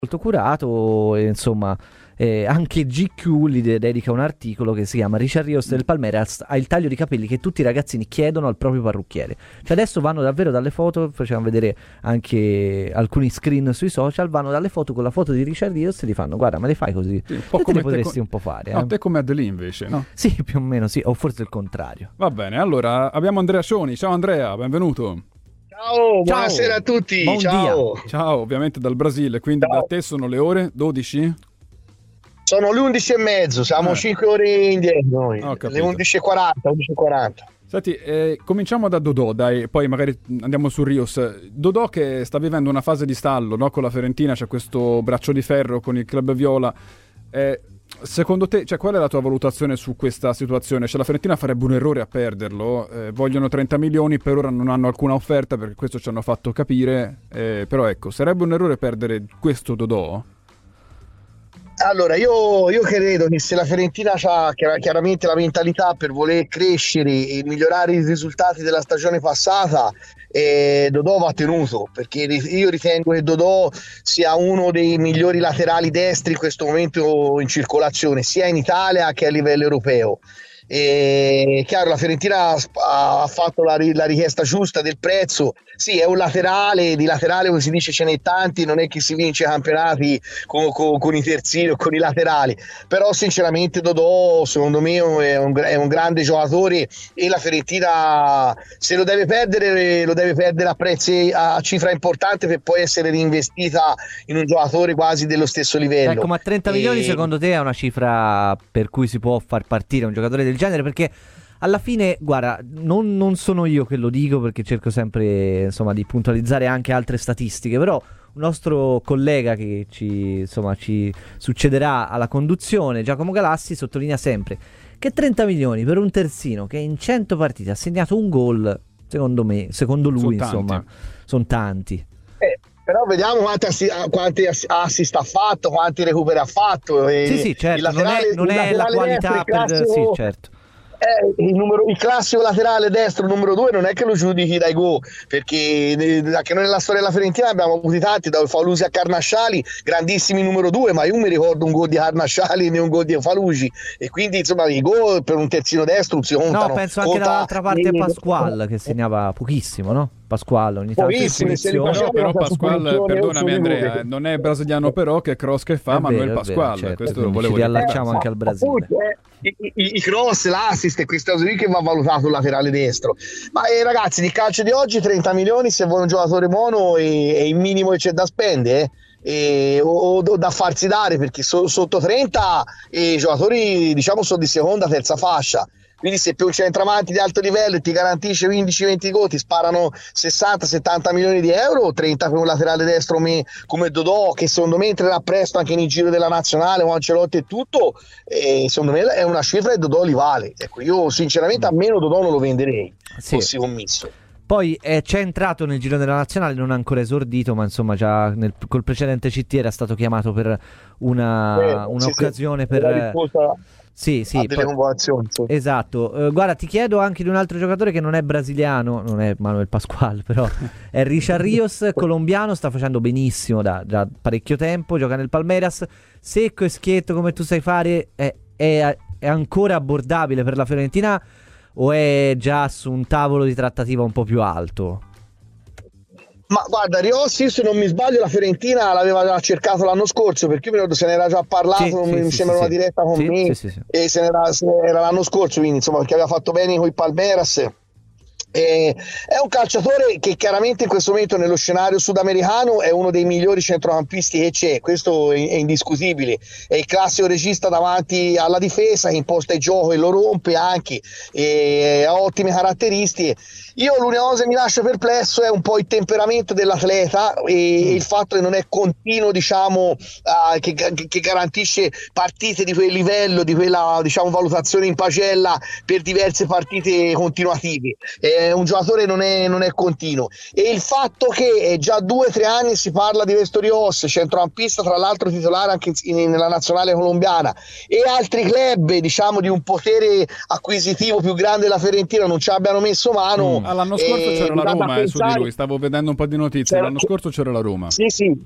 molto curato, e insomma anche GQ gli dedica un articolo che si chiama Richard Rios del Palmeiras ha il taglio di capelli che tutti i ragazzini chiedono al proprio parrucchiere. Cioè adesso vanno davvero dalle foto, facevano vedere anche alcuni screen sui social, vanno dalle foto con la foto di Richard Rios e gli fanno: guarda, me le fai così? Sì, un po' te come le potresti un po' fare. No, te come Adelie invece, no? Sì, più o meno sì, o forse il contrario. Va bene, allora abbiamo Andrea Cioni. Ciao Andrea, benvenuto. Ciao, buonasera a tutti. Buon ciao. dia. Ciao, ovviamente dal Brasile, quindi Ciao. da te sono le ore 12? Sono le 11:30, siamo 5 ore indietro noi. Ho capito. Le 11:40, 11:40. Senti, cominciamo da Dodò, dai, poi magari andiamo su Rios. Dodò che sta vivendo una fase di stallo, no? Con la Fiorentina c'è questo braccio di ferro con il club viola. Secondo te, cioè, qual è la tua valutazione su questa situazione? Cioè, la Fiorentina farebbe un errore a perderlo, vogliono 30 milioni, per ora non hanno alcuna offerta, perché questo ci hanno fatto capire, però ecco, sarebbe un errore perdere questo Dodò? Allora, io credo che se la Fiorentina ha chiaramente la mentalità per voler crescere e migliorare i risultati della stagione passata, Dodò va tenuto, perché io ritengo che Dodò sia uno dei migliori laterali destri in questo momento in circolazione, sia in Italia che a livello europeo. Chiaro, la Fiorentina ha fatto la richiesta giusta del prezzo. Sì, è un laterale, di laterale come si dice ce n'è tanti, non è che si vince campionati con i terzini o con i laterali, però sinceramente Dodò secondo me è un grande giocatore e la Fiorentina se lo deve perdere a cifra importante per poi essere reinvestita in un giocatore quasi dello stesso livello. Ecco, ma 30 milioni secondo te è una cifra per cui si può far partire un giocatore del genere? Perché alla fine, guarda, non sono io che lo dico, perché cerco sempre, insomma, di puntualizzare anche altre statistiche, però un nostro collega che ci succederà alla conduzione, Giacomo Galassi, sottolinea sempre che 30 milioni per un terzino che in 100 partite ha segnato un gol, secondo lui, insomma, sono tanti. Però vediamo quanti assist ha fatto, quanti recuperi ha fatto. Sì, certo, non è la qualità per... Sì, certo. Il classico laterale destro numero 2 non è che lo giudichi dai gol, perché anche noi nella storia della Fiorentina abbiamo avuti tanti, da Falusi a Carnasciali, grandissimi numero 2, ma io mi ricordo un gol di Carnasciali né un gol di Falusi, e quindi insomma i gol per un terzino destro si contano. No, penso anche dall'altra parte Pasquale che segnava pochissimo, no? Pasquale ogni tanto in punizione. Però Pasquale, perdonami Andrea, non è brasiliano, però che cross che fa, Manuel Pasquale, certo, questo lo volevo ci riallacciamo anche al Brasile. I cross, l'assist e queste cose qui che va valutato il laterale destro. Ma ragazzi, di calcio di oggi 30 milioni se vuoi un giocatore buono è il minimo che c'è da spendere, o da farsi dare, perché sotto 30 i giocatori diciamo sono di seconda, terza fascia. Quindi se più un centravanti di alto livello e ti garantisce 15-20 gol, ti sparano 60-70 milioni di euro, 30 per un laterale destro come Dodò, che secondo me entrerà presto anche nel giro della nazionale, con Ancelotti e tutto, secondo me è una cifra che Dodò li vale. Ecco, io sinceramente a meno Dodò non lo venderei, fossi commesso. Poi c'è entrato nel giro della nazionale, non ha ancora esordito, ma insomma già col precedente CT era stato chiamato per un'occasione per... Sì, delle convocazioni. Esatto. Guarda, ti chiedo anche di un altro giocatore che non è brasiliano, non è Manuel Pasquale, però è Richard Rios, colombiano, sta facendo benissimo da parecchio tempo, gioca nel Palmeiras, secco e schietto come tu sai fare, è ancora abbordabile per la Fiorentina o è già su un tavolo di trattativa un po' più alto? Ma guarda, Riossi, se non mi sbaglio, la Fiorentina l'aveva già cercato l'anno scorso, perché io mi ricordo se ne era già parlato, mi sembra una diretta con me, e se era l'anno scorso, quindi insomma, perché aveva fatto bene con i Palmeiras. È un calciatore che chiaramente in questo momento nello scenario sudamericano è uno dei migliori centrocampisti che c'è, questo è indiscutibile. È il classico regista davanti alla difesa che imposta il gioco e lo rompe anche, ha ottime caratteristiche. Io l'unica cosa che mi lascia perplesso è un po' il temperamento dell'atleta e il fatto che non è continuo, diciamo, che garantisce partite di quel livello, di quella, diciamo, valutazione in pagella per diverse partite continuative. Un giocatore non è continuo, e il fatto che già 2 o 3 anni si parla di questo Rios, centrocampista tra l'altro titolare anche nella nazionale colombiana, e altri club, diciamo, di un potere acquisitivo più grande della Fiorentina non ci abbiano messo mano. L'anno scorso c'era la Roma su di lui, stavo vedendo un po' di notizie, l'anno scorso c'era la Roma. Sì,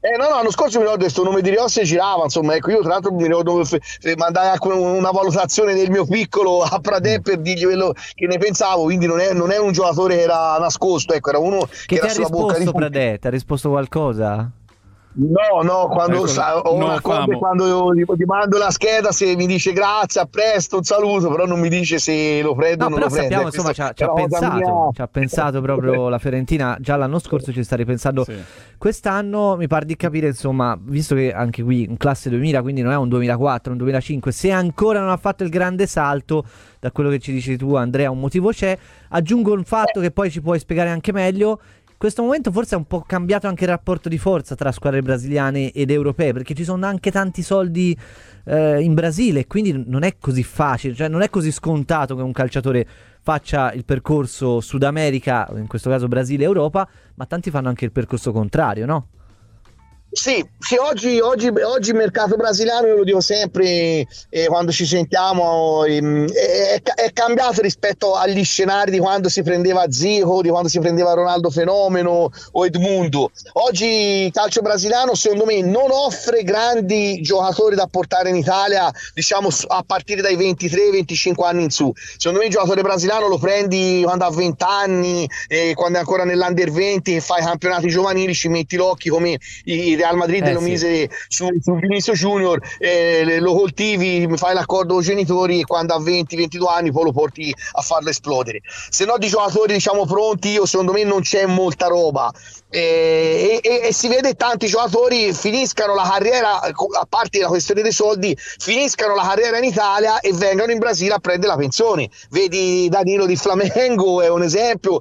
No, l'anno scorso mi ricordo che questo nome di Rios girava, insomma, ecco, io tra l'altro mi ricordo mandai una valutazione del mio piccolo a Pradè per dirgli quello che ne pensavo, quindi non è un giocatore che era nascosto, ecco, era uno che era sulla bocca di Pradè, ti ha risposto qualcosa? No, quando quando gli mando la scheda, se mi dice grazie, a presto, un saluto, però non mi dice se lo prendo o non lo prendo. Sappiamo, insomma, ci ha pensato proprio la Fiorentina, già l'anno scorso ci sta ripensando. Sì. Quest'anno mi pare di capire, insomma, visto che anche qui in classe 2000, quindi non è un 2004, un 2005, se ancora non ha fatto il grande salto, da quello che ci dici tu Andrea, un motivo c'è. Aggiungo un fatto che poi ci puoi spiegare anche meglio. In questo momento forse è un po' cambiato anche il rapporto di forza tra squadre brasiliane ed europee, perché ci sono anche tanti soldi in Brasile, quindi non è così facile, cioè non è così scontato che un calciatore faccia il percorso Sud America, in questo caso Brasile e Europa, ma tanti fanno anche il percorso contrario, no? Sì, oggi il mercato brasiliano, io lo dico sempre quando ci sentiamo, è cambiato rispetto agli scenari di quando si prendeva Zico, di quando si prendeva Ronaldo Fenomeno o Edmundo. Oggi il calcio brasiliano secondo me non offre grandi giocatori da portare in Italia, diciamo a partire dai 23-25 anni in su. Secondo me il giocatore brasiliano lo prendi quando ha 20 anni, quando è ancora nell'Under 20, fai campionati giovanili, ci metti l'occhio come i Real Madrid lo mise su Vinicius Junior, lo coltivi, fai l'accordo con i genitori e quando ha 20-22 anni poi lo porti a farlo esplodere. Se no di giocatori diciamo pronti, secondo me non c'è molta roba, e si vede tanti giocatori finiscano la carriera, a parte la questione dei soldi, finiscano la carriera in Italia e vengano in Brasile a prendere la pensione. Vedi Danilo di Flamengo è un esempio,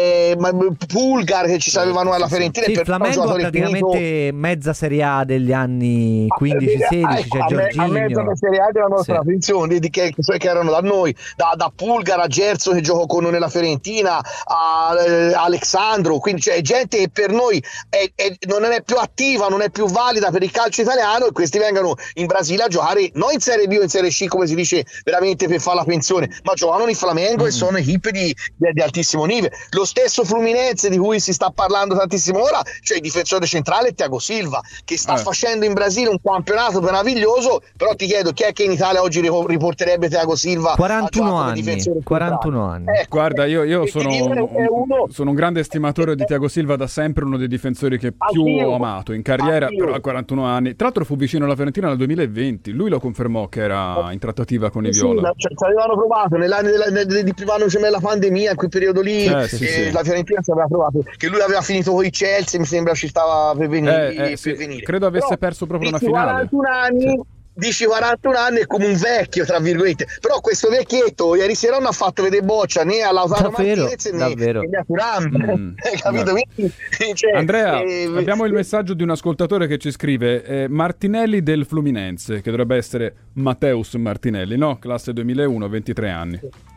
Pulgar che ci sapevano alla Fiorentina, sì, Flamengo praticamente mezza Serie A degli anni 15-16, c'è Jorginho. A mezza Serie A della nostra pensione, che erano da noi, da Pulgar a Gerso che giocò con noi nella Fiorentina, a Alexandro, quindi c'è gente che per noi non è più attiva, non è più valida per il calcio italiano, e questi vengono in Brasile a giocare non in Serie B o in Serie C come si dice veramente per fare la pensione, ma giocano in Flamengo e sono equipe di altissimo livello. Lo stesso Fluminense di cui si sta parlando tantissimo ora, cioè il difensore centrale Thiago Silva, che sta facendo in Brasile un campionato meraviglioso, però ti chiedo chi è che in Italia oggi riporterebbe Thiago Silva 41 anni. Guarda, io sono un grande estimatore di Thiago Silva da sempre, uno dei difensori che più ho amato in carriera, però a 41 anni. Tra l'altro fu vicino alla Fiorentina nel 2020, lui lo confermò che era in trattativa con i Viola. Ci avevano provato nell'anno di primo anno della pandemia, in quel periodo lì, la Fiorentina ci aveva provato, che lui aveva finito con i Chelsea, mi sembra ci stava per venire. Credo avesse perso proprio una finale. 41 anni. Dici 41 anni è come un vecchio tra virgolette, però questo vecchietto ieri sera non ha fatto vedere boccia né a Lautaro Martinez né a Thuram, capito? Quindi, Andrea, abbiamo il messaggio di un ascoltatore che ci scrive Martinelli del Fluminense, che dovrebbe essere Mateus Martinelli, no? Classe 2001, 23 anni.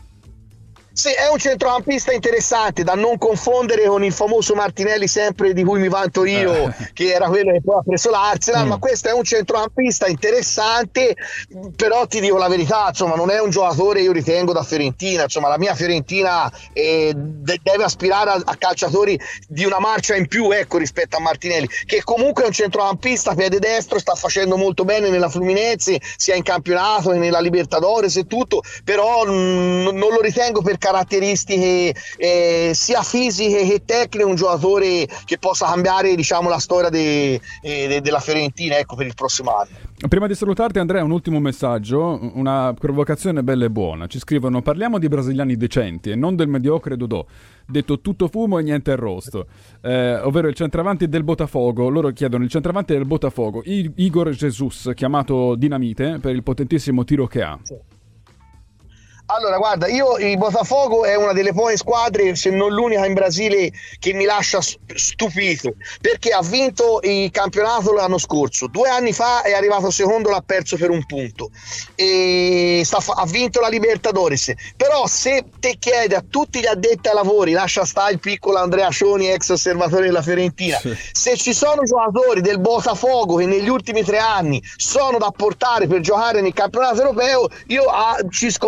Sì, è un centrocampista interessante da non confondere con il famoso Martinelli sempre di cui mi vanto io, che era quello che poi ha preso l'Arsenal, ma questo è un centrocampista interessante, però ti dico la verità, insomma non è un giocatore, io ritengo, da Fiorentina, insomma la mia Fiorentina deve aspirare a calciatori di una marcia in più, ecco, rispetto a Martinelli, che comunque è un centrocampista piede destro, sta facendo molto bene nella Fluminense, sia in campionato che nella Libertadores e tutto, però non lo ritengo per caratteristiche sia fisiche che tecniche un giocatore che possa cambiare, diciamo, la storia della Fiorentina, ecco, per il prossimo anno. Prima di salutarti, Andrea, un ultimo messaggio, una provocazione bella e buona. Ci scrivono: parliamo di brasiliani decenti e non del mediocre Dodò, detto tutto fumo e niente arrosto, ovvero il centravanti del Botafogo. Loro chiedono il centravanti del Botafogo, Igor Jesus, chiamato Dinamite per il potentissimo tiro che ha. Sì. Allora, guarda, il Botafogo è una delle poche squadre, se non l'unica in Brasile, che mi lascia stupito, perché ha vinto il campionato l'anno scorso, 2 anni fa è arrivato secondo, l'ha perso per 1 punto, e ha vinto la Libertadores. Però se te chiedi a tutti gli addetti ai lavori, lascia stare il piccolo Andrea Cioni, ex osservatore della Fiorentina, se ci sono giocatori del Botafogo che negli ultimi 3 anni sono da portare per giocare nel campionato europeo, io ci scommetto le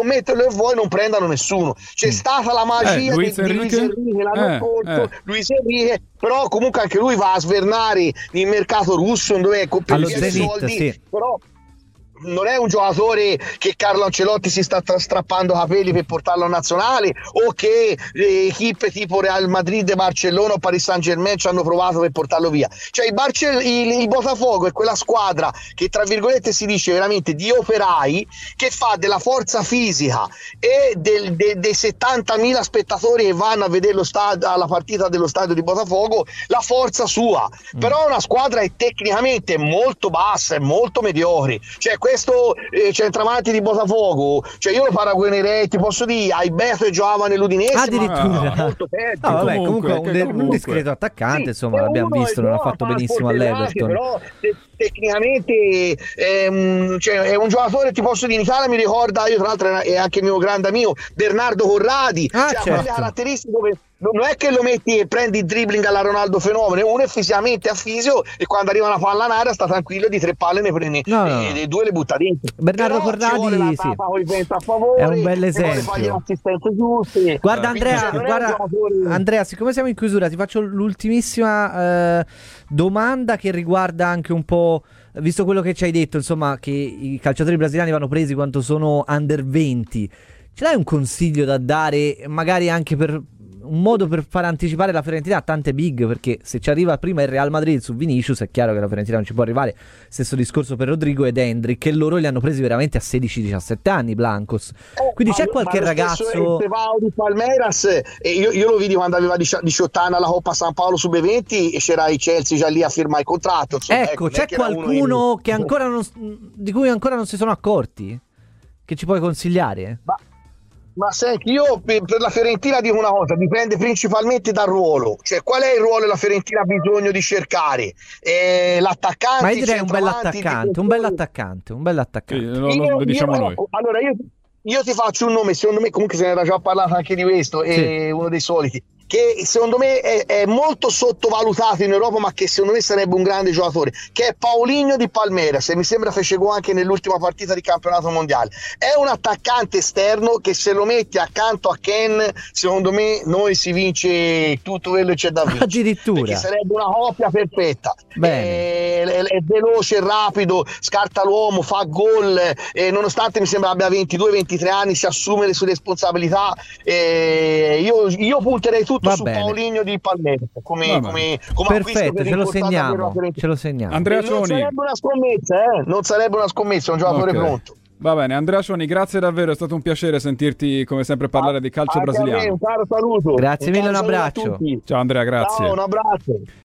vuoi non prendano nessuno. C'è stata la magia di Luis Enrique l'anno scorso, Luis Enrique, però comunque anche lui va a svernare il mercato russo dove per allo Zenit, soldi, sì. però non è un giocatore che Carlo Ancelotti si sta strappando capelli per portarlo a nazionale, o che equipe tipo Real Madrid, Barcellona o Paris Saint-Germain ci hanno provato per portarlo via. Cioè il Botafogo è quella squadra che tra virgolette si dice veramente di operai, che fa della forza fisica e dei 70.000 spettatori che vanno a vedere alla partita dello stadio di Botafogo la forza sua. Però è una squadra che tecnicamente è molto bassa, è molto mediocre. Cioè questo centravanti di Botafogo, cioè io lo paragonerei, ti posso dire, ai Beto e giocava nell'Udinese, addirittura. Ma molto peggio. Comunque un discreto attaccante, sì, insomma, l'abbiamo visto, non ha fatto benissimo all'Everton, però tecnicamente è un giocatore, ti posso dire, in Italia mi ricorda, io tra l'altro è anche il mio grande amico Bernardo Corradi, cioè ha quelle caratteristiche dove non è che lo metti e prendi il dribbling alla Ronaldo fenomeno, uno è fisicamente a fisio e quando arriva una palla in aria sta tranquillo, di 3 palle ne prende e 2 le butta dentro. Bernardo Corradi sì, a favore, è un bel esempio. Guarda Andrea, siccome siamo in chiusura ti faccio l'ultimissima domanda che riguarda anche un po', visto quello che ci hai detto, insomma, che i calciatori brasiliani vanno presi quando sono under 20, ce l'hai un consiglio da dare, magari anche per un modo per far anticipare la Fiorentina a tante big? Perché se ci arriva prima il Real Madrid su Vinicius è chiaro che la Fiorentina non ci può arrivare. Stesso discorso per Rodrigo ed Endrick, che loro li hanno presi veramente a 16-17 anni Blancos. Quindi c'è qualche ragazzo di Palmeiras, io lo vidi quando aveva 18 anni alla Coppa San Paolo sub-20 e c'era i Chelsea già lì a firmare il contratto, insomma, ecco, c'è qualcuno che ancora di cui ancora non si sono accorti, che ci puoi consigliare? Ma senti, io per la Fiorentina dico una cosa, dipende principalmente dal ruolo, cioè qual è il ruolo che la Fiorentina ha bisogno di cercare, l'attaccante, ma io direi un bell'attaccante, lo diciamo noi. Allora io ti faccio un nome, secondo me comunque se ne era già parlato anche di questo, è uno dei soliti, che secondo me è molto sottovalutato in Europa, ma che secondo me sarebbe un grande giocatore, che è Paulinho di Palmeiras, e mi sembra fece gol anche nell'ultima partita di campionato mondiale. È un attaccante esterno che se lo metti accanto a Ken, secondo me noi si vince tutto quello che c'è da vincere. Addirittura. Perché sarebbe una coppia perfetta. È veloce, rapido, scarta l'uomo, fa gol, nonostante mi sembra abbia 22-23 anni, si assume le sue responsabilità. Io punterei tutto su Paulinho di Palmeiras come perfetto, ce lo segniamo. Andrea Cioni, non sarebbe una scommessa, è un giocatore pronto. Va bene, Andrea Cioni, grazie davvero, è stato un piacere sentirti come sempre parlare di calcio brasiliano. Un caro saluto. Grazie mille, un abbraccio. Ciao Andrea, grazie. Ciao, un abbraccio.